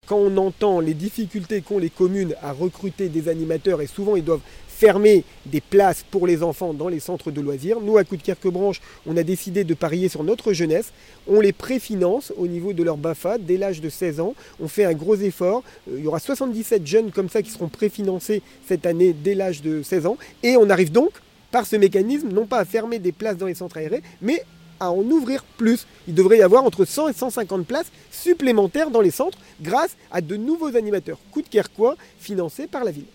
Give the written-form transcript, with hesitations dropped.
quand on entend les difficultés qu'ont les communes à recruter des animateurs, et souvent ils doivent fermer des places pour les enfants dans les centres de loisirs. Nous, à Coudekerque-Branche, on a décidé de parier sur notre jeunesse. On les préfinance au niveau de leur BAFA dès l'âge de 16 ans. On fait un gros effort. Il y aura 77 jeunes comme ça qui seront préfinancés cette année dès l'âge de 16 ans. Et on arrive donc, par ce mécanisme, non pas à fermer des places dans les centres aérés, mais à en ouvrir plus. Il devrait y avoir entre 100 et 150 places supplémentaires dans les centres grâce à de nouveaux animateurs coudekerquois financés par la ville.